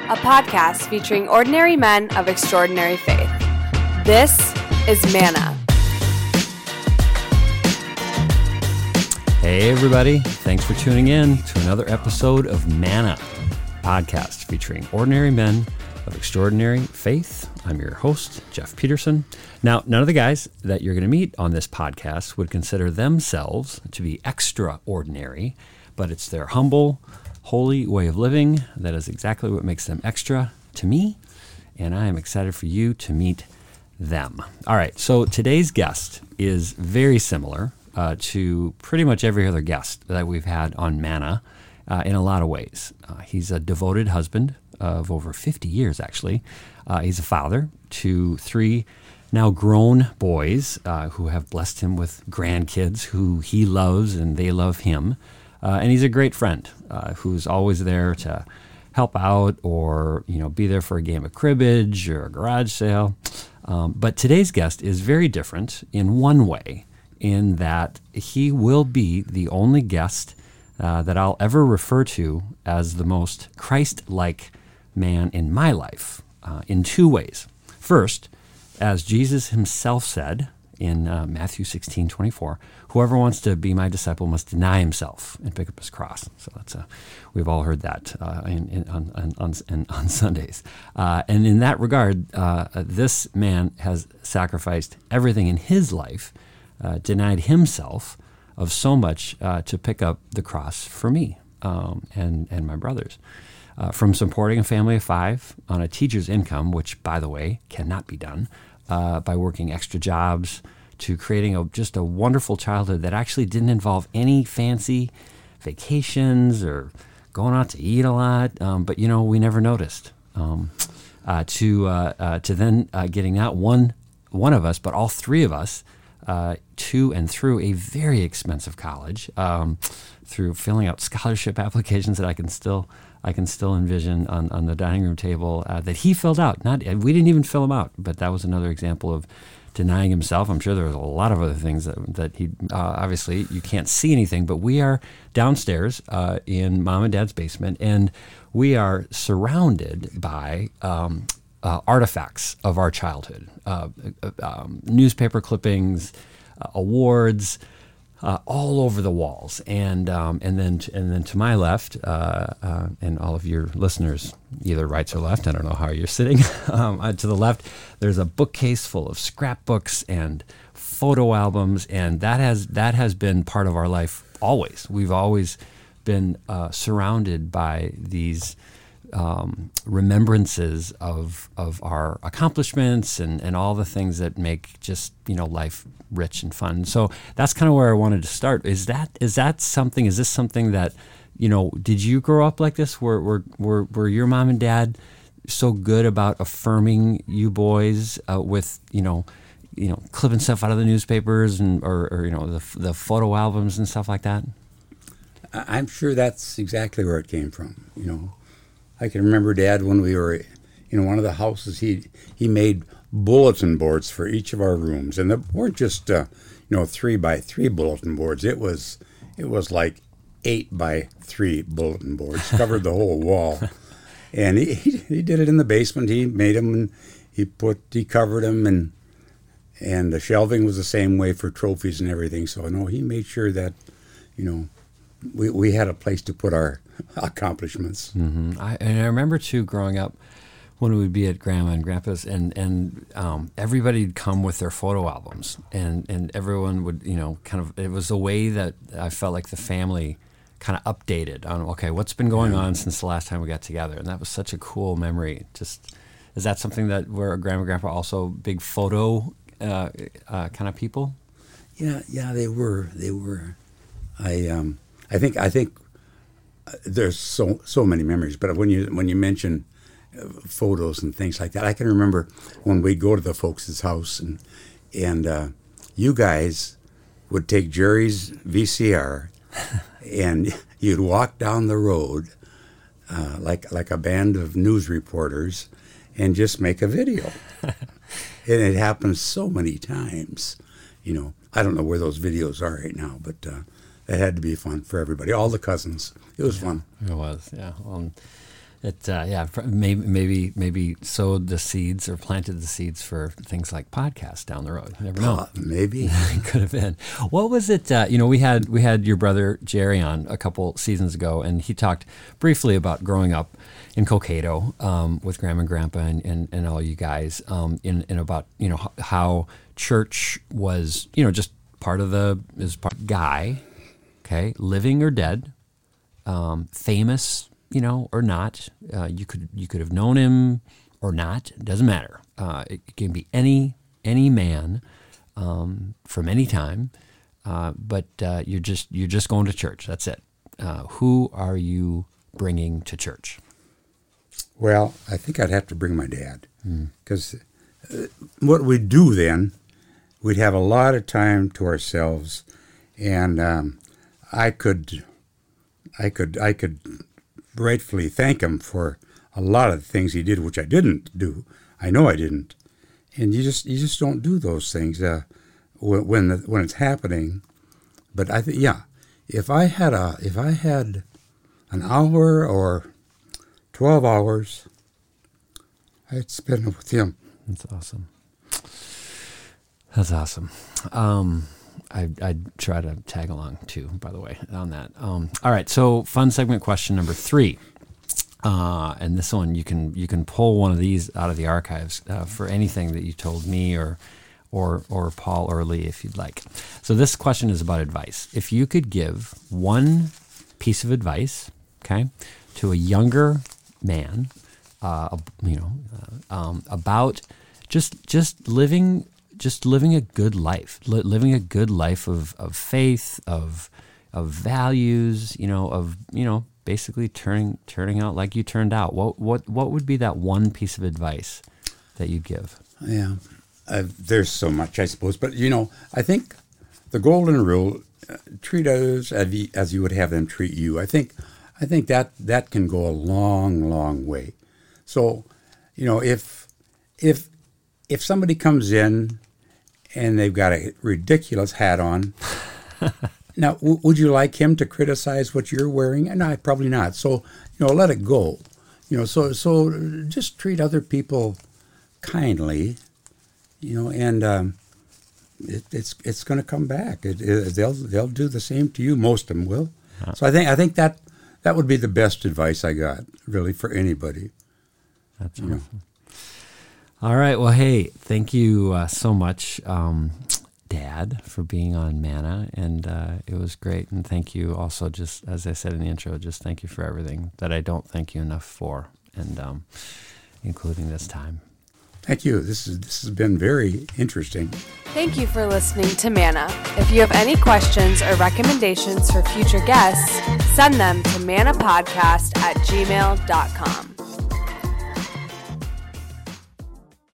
a podcast featuring ordinary men of extraordinary faith. This is Manna. Hey everybody, thanks for tuning in to another episode of Manna, podcast featuring ordinary men of extraordinary faith. I'm your host, Jeff Peterson. Now, none of the guys that you're going to meet on this podcast would consider themselves to be extraordinary, but it's their humble, holy way of living that is exactly what makes them extra to me, and I am excited for you to meet them. All right, so today's guest is very similar to pretty much every other guest that we've had on Manna in a lot of ways. He's a devoted husband of over 50 years, actually. He's a father to 3 now grown boys who have blessed him with grandkids who he loves and they love him. And he's a great friend who's always there to help out or, be there for a game of cribbage or a garage sale. But today's guest is very different in one way, in that he will be the only guest that I'll ever refer to as the most Christ-like man in my life in 2 ways. First, as Jesus himself said in Matthew 16:24, whoever wants to be my disciple must deny himself and pick up his cross. So that's we've all heard that on Sundays. And in that regard, this man has sacrificed everything in his life, denied himself of so much to pick up the cross for me and my brothers. From supporting a family of 5 on a teacher's income, which, by the way, cannot be done, by working extra jobs, to creating just a wonderful childhood that actually didn't involve any fancy vacations or going out to eat a lot, but we never noticed. To then getting not one of us, but all 3 of us to and through a very expensive college, through filling out scholarship applications that I can still envision on the dining room table that he filled out. We didn't even fill them out, but that was another example of denying himself. I'm sure there was a lot of other things that he, obviously you can't see anything, but we are downstairs in Mom and Dad's basement, and we are surrounded by artifacts of our childhood, newspaper clippings, awards, all over the walls, and then to my left, and all of your listeners, either right or left, I don't know how you're sitting. To the left, there's a bookcase full of scrapbooks and photo albums, and that has been part of our life always. We've always been surrounded by these remembrances of our accomplishments and all the things that make just life rich and fun. So that's kind of where I wanted to start. Is this something that did you grow up like this? Were your mom and dad so good about affirming you boys with clipping stuff out of the newspapers or the photo albums and stuff like that? I'm sure that's exactly where it came from. I can remember Dad when we were in one of the houses. He made bulletin boards for each of our rooms, and they weren't just 3 by 3 bulletin boards. It was like 8 by 3 bulletin boards, covered the whole wall. And he did it in the basement. He made them and he covered them, and the shelving was the same way for trophies and everything. So no, he made sure that we had a place to put our accomplishments. Mm-hmm. I remember too, growing up, when we would be at Grandma and Grandpa's, and everybody'd come with their photo albums, and everyone would, it was a way that I felt like the family kind of updated on, okay, what's been going on since the last time we got together, and that was such a cool memory. Just, is that something that where Grandma and Grandpa also big photo kind of people? Yeah, they were. I think there's so many memories, but when you mention photos and things like that, I can remember when we'd go to the folks' house and you guys would take Jerry's VCR and you'd walk down the road like a band of news reporters and just make a video. And it happened so many times. I don't know where those videos are right now, but that had to be fun for everybody, all the cousins. It was fun. It was, yeah. Maybe sowed the seeds or planted the seeds for things like podcasts down the road. You never know. Maybe. It could have been. What was it? We had your brother Jerry on a couple seasons ago, and he talked briefly about growing up in Cokato with Grandma and Grandpa and all you guys, and about how church was just part of guy, okay, living or dead, famous, or not. You could have known him or not. It doesn't matter. It can be any man from any time, but you're just going to church. That's it. Who are you bringing to church? Well, I think I'd have to bring my dad, because what we'd do then, we'd have a lot of time to ourselves, and I could rightfully thank him for a lot of the things he did, which I didn't do. I know I didn't, and you just don't do those things when it's happening. But I think, if I had an hour or 12 hours, I'd spend it with him. That's awesome. I'd try to tag along too, by the way, on that. All right, so fun segment question number 3. And this one, you can pull one of these out of the archives for anything that you told me or Paul or Lee if you'd like. So this question is about advice. If you could give one piece of advice, okay, to a younger man, about just living a good life, living a good life of faith, of values, basically turning out like you turned out. What would be that one piece of advice that you'd give? Yeah, there's so much, I suppose, but I think the golden rule: treat others as you would have them treat you. I think that can go a long, long way. So, if somebody comes in and they've got a ridiculous hat on, now, would you like him to criticize what you're wearing? No, probably not. So, let it go. So just treat other people kindly, and it's going to come back. They'll do the same to you. Most of them will. So I think that would be the best advice I got, really, for anybody. That's awesome. All right. Well, hey, thank you so much, Dad, for being on Manna, and it was great. And thank you also, just as I said in the intro, just thank you for everything that I don't thank you enough for, and including this time. Thank you. This has been very interesting. Thank you for listening to Manna. If you have any questions or recommendations for future guests, send them to mannapodcast@gmail.com.